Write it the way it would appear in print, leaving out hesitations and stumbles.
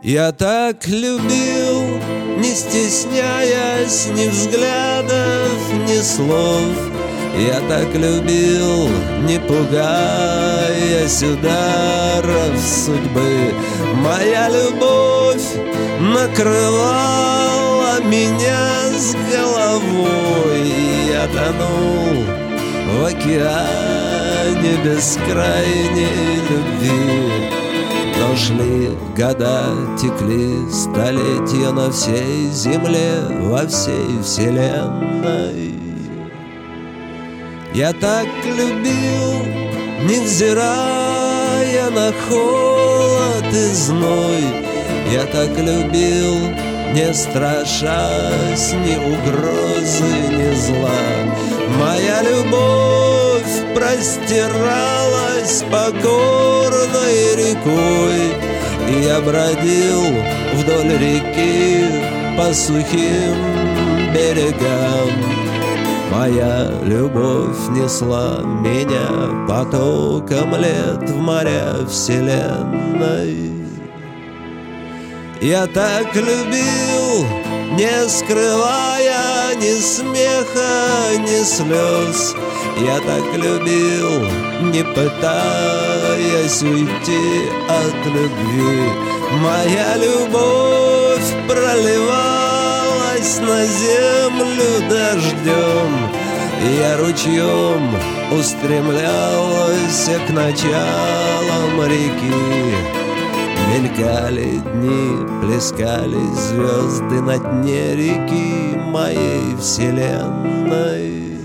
Я так любил, не стесняясь ни взглядов, ни слов. Я так любил, не пугаясь ударов судьбы. Моя любовь накрывала меня с головой. Я тонул в океане бескрайней любви. Но шли года, текли столетия на всей земле, во всей вселенной. Я так любил, невзирая на холод и зной. Я так любил, не страшась ни угрозы, ни зла. Моя любовь простиралась покорной рекой, и я бродил вдоль реки по сухим берегам. Моя любовь несла меня потоком лет в моря вселенной. Я так любил, не скрывая ни смеха, ни слез. Я так любил, не пытаясь уйти от любви. Моя любовь проливалась на землю дождем. Я ручьем устремлялся к началам реки. Мелькали дни, плескались звезды на дне реки моей вселенной.